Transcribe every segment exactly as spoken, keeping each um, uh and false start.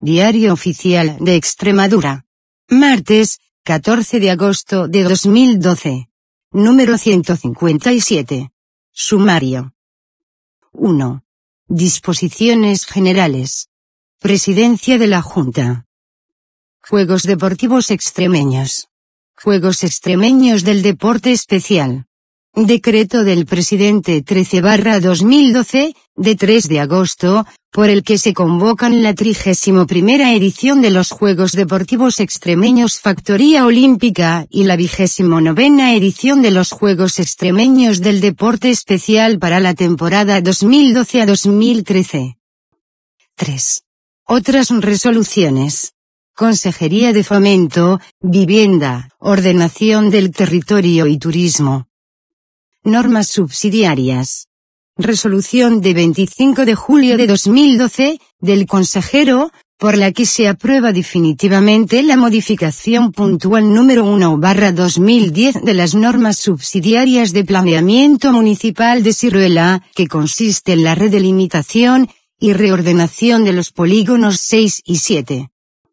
Diario Oficial de Extremadura. Martes, catorce de agosto de dos mil doce. Número ciento cincuenta y siete. Sumario. uno. Disposiciones generales. Presidencia de la Junta. Juegos Deportivos Extremeños. Juegos Extremeños del Deporte Especial. Decreto del Presidente trece barra dos mil doce, de tres de agosto, por el que se convocan la trigésima primera edición de los Juegos Deportivos Extremeños Factoría Olímpica y la vigésima novena edición de los Juegos Extremeños del Deporte Especial para la temporada dos mil doce a dos mil trece. tres. Otras resoluciones. Consejería de Fomento, Vivienda, Ordenación del Territorio y Turismo. Normas subsidiarias. Resolución de veinticinco de julio de dos mil doce, del consejero, por la que se aprueba definitivamente la modificación puntual número uno barra dos mil diez de las normas subsidiarias de planeamiento municipal de Siruela, que consiste en la redelimitación y reordenación de los polígonos seis y siete.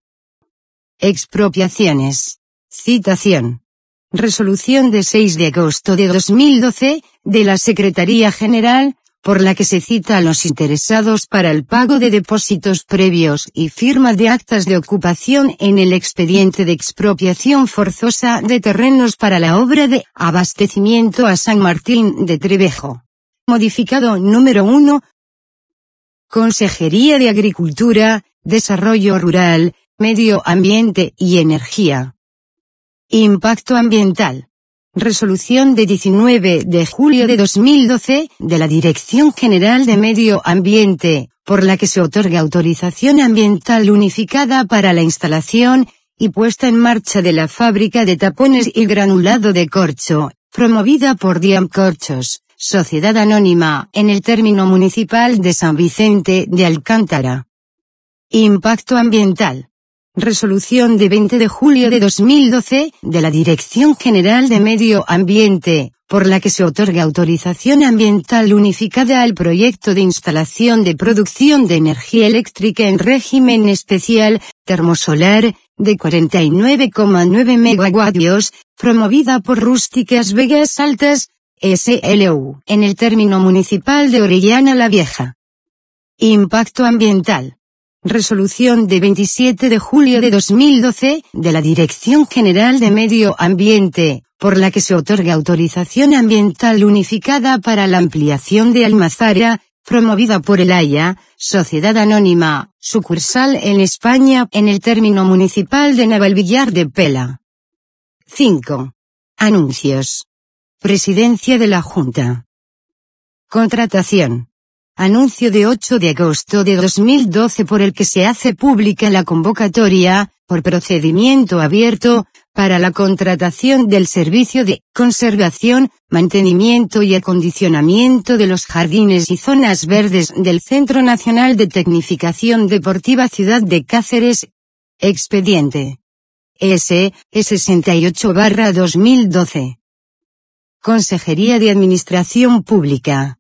Expropiaciones. Citación. Resolución de seis de agosto de dos mil doce, de la Secretaría General, por la que se cita a los interesados para el pago de depósitos previos y firma de actas de ocupación en el expediente de expropiación forzosa de terrenos para la obra de abastecimiento a San Martín de Trevejo. Modificado número uno. Consejería de Agricultura, Desarrollo Rural, Medio Ambiente y Energía. Impacto ambiental. Resolución de diecinueve de julio de dos mil doce, de la Dirección General de Medio Ambiente, por la que se otorga autorización ambiental unificada para la instalación y puesta en marcha de la fábrica de tapones y granulado de corcho, promovida por Diam Corchos, Sociedad Anónima, en el término municipal de San Vicente de Alcántara. Impacto ambiental. Resolución de veinte de julio de dos mil doce, de la Dirección General de Medio Ambiente, por la que se otorga autorización ambiental unificada al proyecto de instalación de producción de energía eléctrica en régimen especial, termosolar, de cuarenta y nueve coma nueve megavatios, promovida por Rústicas Vegas Altas, S L U, en el término municipal de Orellana la Vieja. Impacto ambiental. Resolución de veintisiete de julio de dos mil doce, de la Dirección General de Medio Ambiente, por la que se otorga autorización ambiental unificada para la ampliación de Almazara, promovida por el Haya, Sociedad Anónima, sucursal en España, en el término municipal de Navalvillar de Pela. cinco. Anuncios. Presidencia de la Junta. Contratación. Anuncio de ocho de agosto de dos mil doce por el que se hace pública la convocatoria, por procedimiento abierto, para la contratación del servicio de conservación, mantenimiento y acondicionamiento de los jardines y zonas verdes del Centro Nacional de Tecnificación Deportiva Ciudad de Cáceres. Expediente S. sesenta y ocho barra dos mil doce. Consejería de Administración Pública.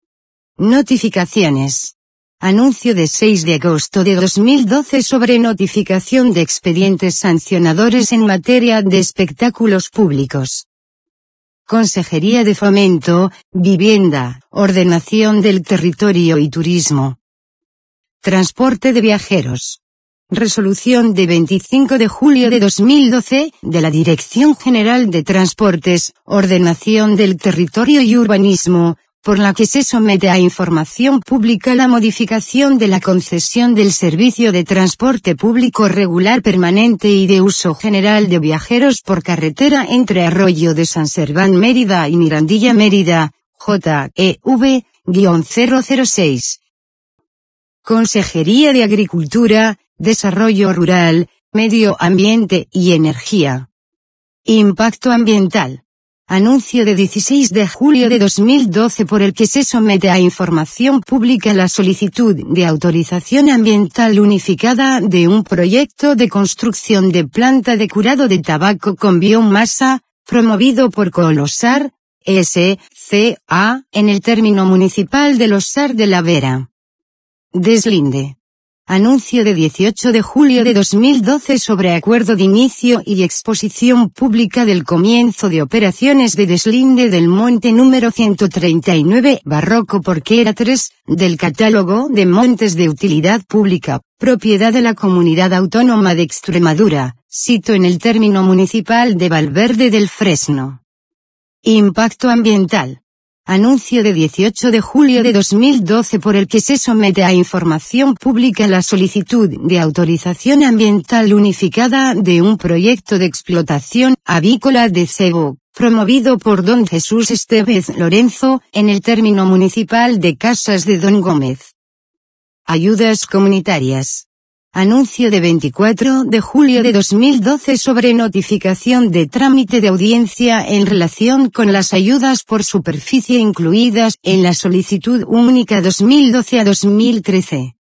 Notificaciones. Anuncio de seis de agosto de dos mil doce sobre notificación de expedientes sancionadores en materia de espectáculos públicos. Consejería de Fomento, Vivienda, Ordenación del Territorio y Turismo. Transporte de viajeros. Resolución de veinticinco de julio de dos mil doce, de la Dirección General de Transportes, Ordenación del Territorio y Urbanismo, por la que se somete a información pública la modificación de la concesión del servicio de transporte público regular permanente y de uso general de viajeros por carretera entre Arroyo de San Serván Mérida y Mirandilla Mérida, J E V cero cero seis. Consejería de Agricultura, Desarrollo Rural, Medio Ambiente y Energía. Impacto ambiental. Anuncio de dieciséis de julio de dos mil doce por el que se somete a información pública la solicitud de autorización ambiental unificada de un proyecto de construcción de planta de curado de tabaco con biomasa, promovido por Colosar, S C A, en el término municipal de Losar de la Vera. Deslinde. Anuncio de dieciocho de julio de dos mil doce sobre acuerdo de inicio y exposición pública del comienzo de operaciones de deslinde del monte número ciento treinta y nueve Barroco Porquera tres, del catálogo de montes de utilidad pública, propiedad de la Comunidad Autónoma de Extremadura, sito en el término municipal de Valverde del Fresno. Impacto ambiental. Anuncio de dieciocho de julio de dos mil doce por el que se somete a información pública la solicitud de autorización ambiental unificada de un proyecto de explotación avícola de cebo, promovido por don Jesús Estevez Lorenzo, en el término municipal de Casas de Don Gómez. Ayudas comunitarias. Anuncio de veinticuatro de julio de dos mil doce sobre notificación de trámite de audiencia en relación con las ayudas por superficie incluidas en la solicitud única dos mil doce a dos mil trece.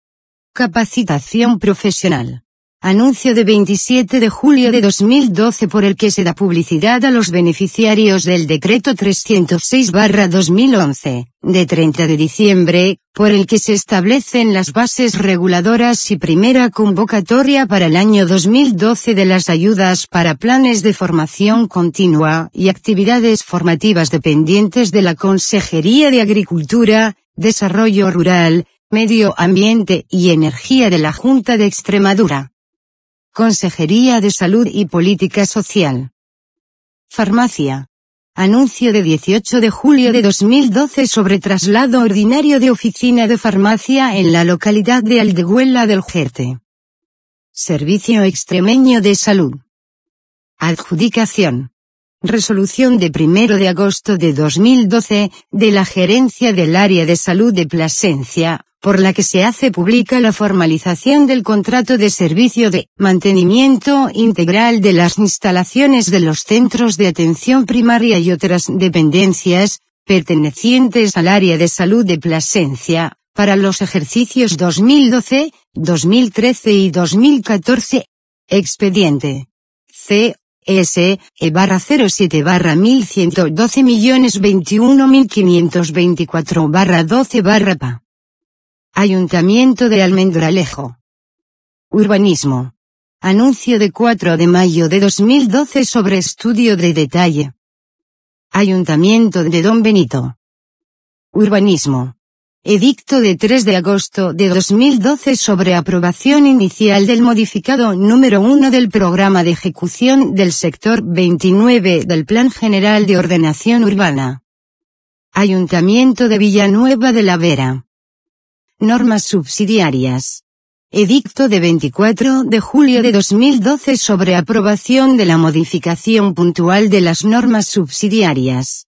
Capacitación profesional. Anuncio de veintisiete de julio de dos mil doce por el que se da publicidad a los beneficiarios del Decreto trescientos seis barra dos mil once, de treinta de diciembre, por el que se establecen las bases reguladoras y primera convocatoria para el año dos mil doce de las ayudas para planes de formación continua y actividades formativas dependientes de la Consejería de Agricultura, Desarrollo Rural, Medio Ambiente y Energía de la Junta de Extremadura. Consejería de Salud y Política Social. Farmacia. Anuncio de dieciocho de julio de dos mil doce sobre traslado ordinario de oficina de farmacia en la localidad de Aldehuela del Jerte. Servicio Extremeño de Salud. Adjudicación. Resolución de primero de agosto de dos mil doce, de la Gerencia del Área de Salud de Plasencia, por la que se hace pública la formalización del contrato de servicio de mantenimiento integral de las instalaciones de los centros de atención primaria y otras dependencias, pertenecientes al área de salud de Plasencia, para los ejercicios dos mil doce, dos mil trece y dos mil catorce. Expediente. C. S. E barra cero siete barra mil ciento doce millones veintiuno mil quinientos veinticuatro barra doce barra P A. Ayuntamiento de Almendralejo. Urbanismo. Anuncio de cuatro de mayo de dos mil doce sobre estudio de detalle. Ayuntamiento de Don Benito. Urbanismo. Edicto de tres de agosto de dos mil doce sobre aprobación inicial del modificado número uno del Programa de Ejecución del Sector veintinueve del Plan General de Ordenación Urbana. Ayuntamiento de Villanueva de la Vera. Normas subsidiarias. Edicto de veinticuatro de julio de dos mil doce sobre aprobación de la modificación puntual de las normas subsidiarias.